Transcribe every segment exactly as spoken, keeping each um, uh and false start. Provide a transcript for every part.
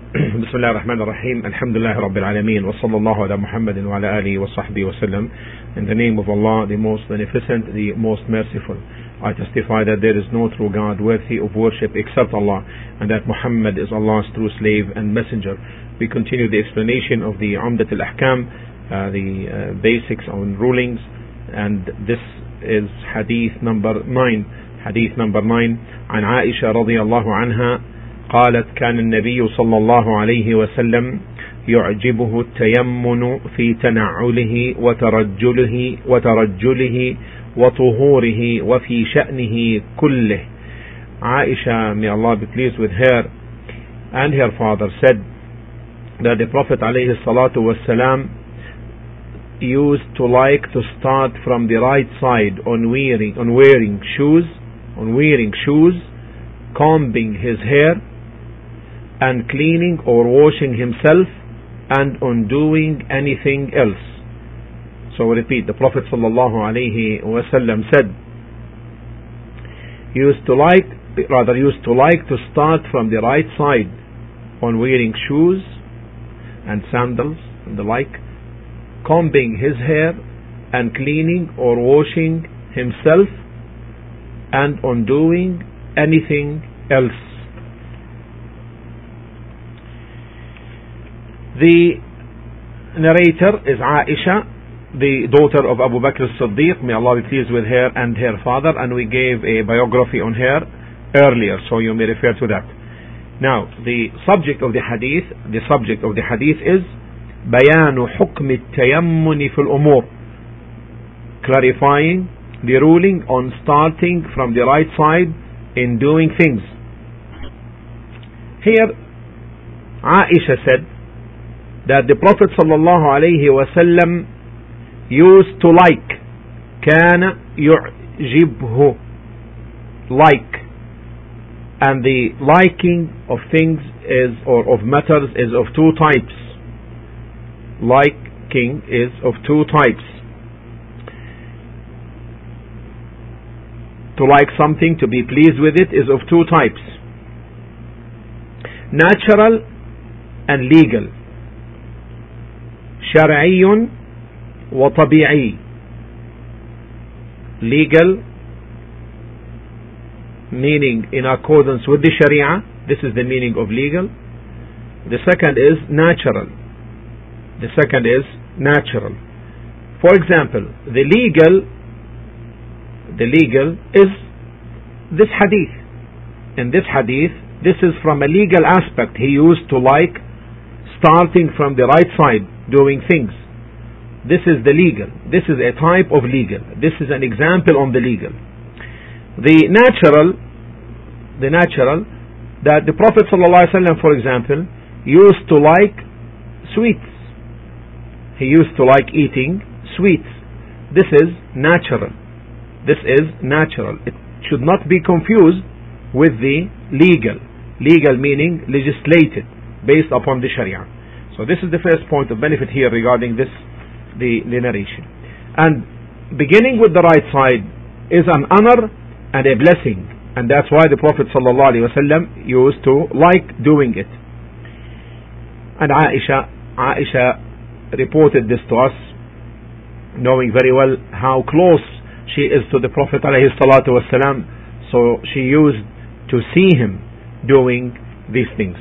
بسم الله الرحمن الرحيم. Alhamdulillah Rabbil Alameen. Wa sallallahu ala Muhammadin wa ala alihi wa sahbihi wa sallam. In the name of Allah, the most beneficent, the most merciful. I testify that there is no true God worthy of worship except Allah, and that Muhammad is Allah's true slave and messenger. We continue the explanation of the Umdat al-Ahkam, uh, the uh, basics on rulings, and this is hadith number nine. Hadith number nine. عن عائشة رضي الله عنها قالت كان النبي صلى الله عليه وسلم يعجبه التيمن في تنعله وترجله وترجله وطهوره وفي شأنه كله. Aisha, may Allah be pleased with her, and her father said that the Prophet عليه الصلاة والسلام used to like to start from the right side on wearing on wearing shoes, on wearing shoes, combing his hair, and cleaning or washing himself, and on doing anything else. So we repeat, the Prophet sallallahu alaihi wasallam said, used to like, rather used to like to start from the right side on wearing shoes and sandals and the like, combing his hair and cleaning or washing himself, and on doing anything else. The narrator is Aisha, the daughter of Abu Bakr as-Siddiq, may Allah be pleased with her and her father, and we gave a biography on her earlier, so you may refer to that. Now, the subject of the hadith, the subject of the hadith is بيان حكم التيمن في الأمور, clarifying the ruling on starting from the right side in doing things. Here, Aisha said that the Prophet sallallahu alaihi wasallam used to like, كان يعجبه, like, and the liking of things is, or of matters, is of two types. Liking is of two types. To like something, to be pleased with it, is of two types: natural and legal. شرعي وطبيعي. Legal, meaning in accordance with the Sharia. This is the meaning of legal. The second is natural. The second is natural. For example, the legal, the legal is this hadith. In this hadith, this is from a legal aspect. He used to like starting from the right side, doing things. This is the legal. This is a type of legal. This is an example on the legal. The natural, the natural, that the Prophet ﷺ, for example, used to like sweets. He used to like eating sweets. This is natural. This is natural. It should not be confused with the legal. Legal meaning legislated, based upon the Sharia. So this is the first point of benefit here regarding this, the, the narration. And beginning with the right side is an honor and a blessing, and that's why the Prophet ﷺ used to like doing it. And Aisha, Aisha reported this to us, knowing very well how close she is to the Prophet ﷺ, so she used to see him doing these things.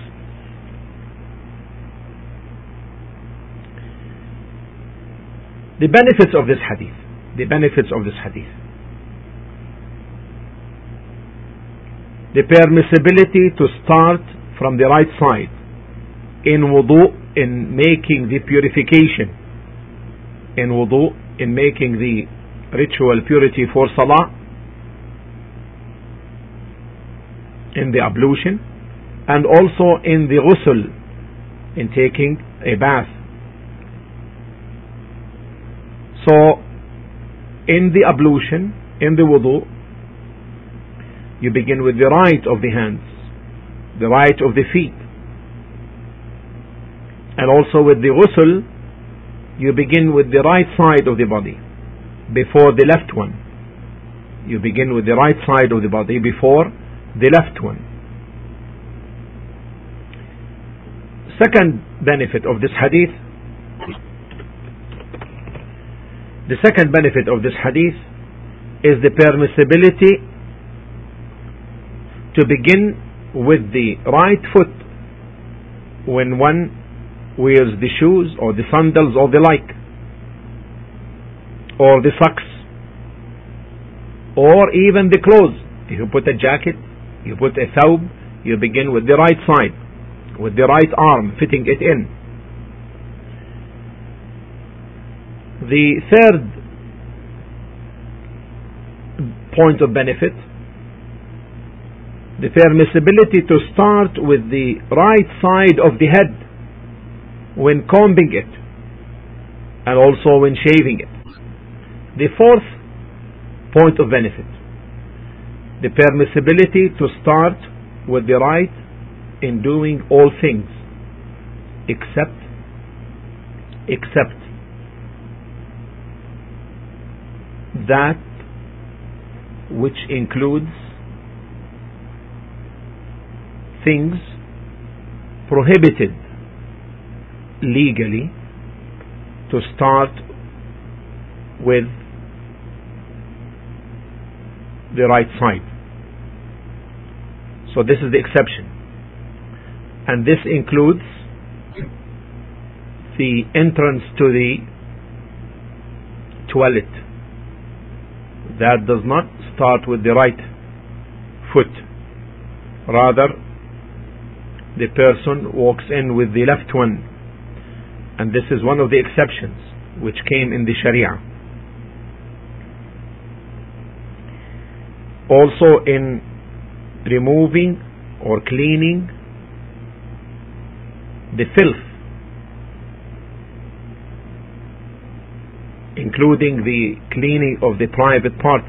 The benefits of this hadith. The benefits of this hadith. The permissibility to start from the right side in wudu, in making the purification, in wudu, in making the ritual purity for salah, in the ablution, and also in the ghusl, in taking a bath. So, in the ablution, in the wudu, you begin with the right of the hands, the right of the feet, and also with the ghusl, you begin with the right side of the body before the left one. You begin with the right side of the body before the left one. second benefit of this hadith, the second benefit of this hadith is the permissibility to begin with the right foot when one wears the shoes or the sandals or the like, or the socks, or even the clothes. If you put a jacket, you put a thawb, you begin with the right side, with the right arm, fitting it in. The third point of benefit, the permissibility to start with the right side of the head when combing it, and also when shaving it. The fourth point of benefit, the permissibility to start with the right in doing all things except except that which includes things prohibited legally, to start with the right side. So this is the exception, and this includes the entrance to the toilet. That does not start with the right foot, rather the person walks in with the left one, and this is one of the exceptions which came in the Sharia. Also in removing or cleaning the filth, including the cleaning of the private parts.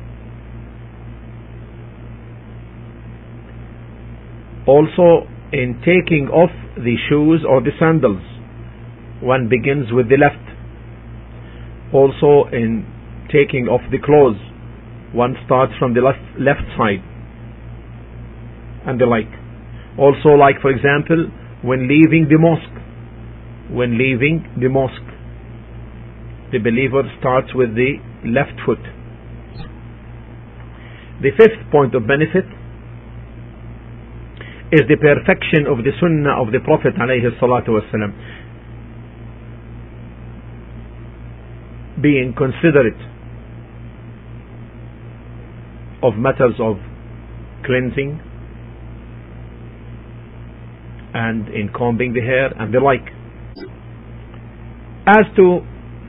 Also in taking off the shoes or the sandals, one begins with the left. Also in taking off the clothes, one starts from the left, left side, and the like. Also, like for example, when leaving the mosque, when leaving the mosque, the believer starts with the left foot. The fifth point of benefit is the perfection of the sunnah of the Prophet alayhi salatu wasalam, being considerate of matters of cleansing and in combing the hair and the like. As to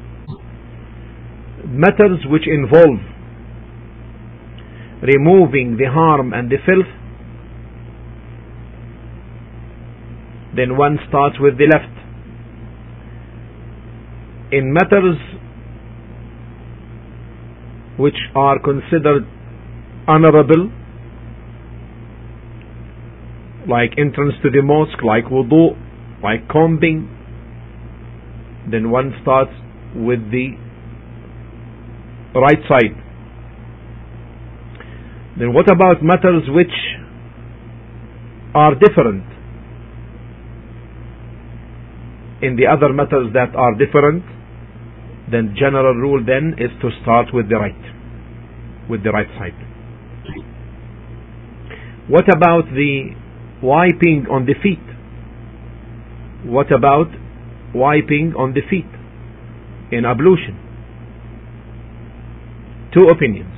matters which involve removing the harm and the filth, then one starts with the left. In matters which are considered honorable, like entrance to the mosque, like wudu, like combing, then one starts with the right side. Then what about matters which are different? In the other matters that are different, then general rule then is to start with the right, with the right side. What about the wiping on the feet? What about wiping on the feet in ablution? Two opinions.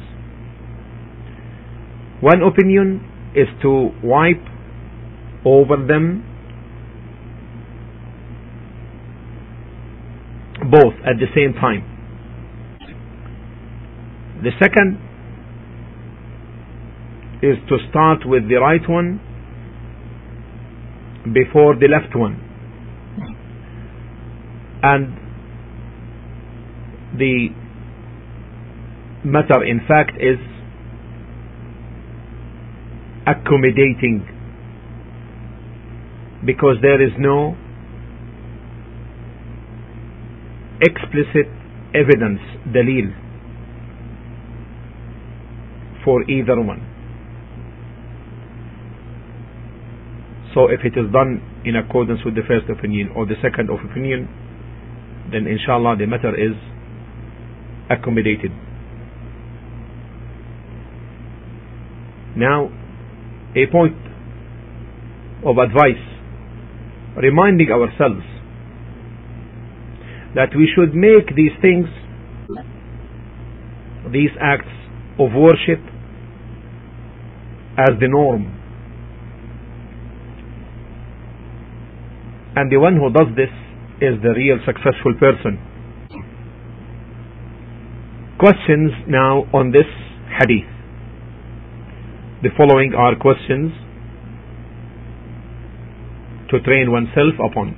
One opinion is to wipe over them both at the same time. The second is to start with the right one before the left one, and the matter in fact is accommodating, because there is no explicit evidence, dalil, for either one. So if it is done in accordance with the first opinion or the second of opinion, then inshallah the matter is accommodated. Now, a point of advice, reminding ourselves that we should make these things, these acts of worship, as the norm. And the one who does this is the real successful person. Questions now on this hadith. The following are questions to train oneself upon.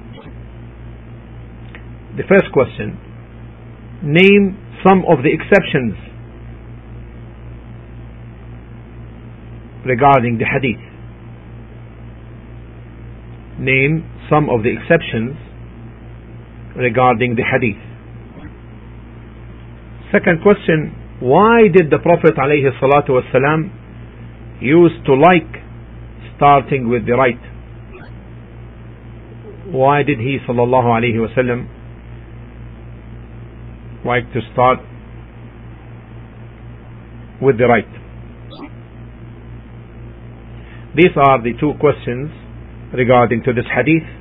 The first question: name some of the exceptions regarding the hadith. Name some of the exceptions regarding the hadith. Second question: why did the Prophet alayhi salatu wasalam used to like starting with the right? Why did he sallallahu alayhi wasallam like to start with the right? These are the two questions regarding to this hadith.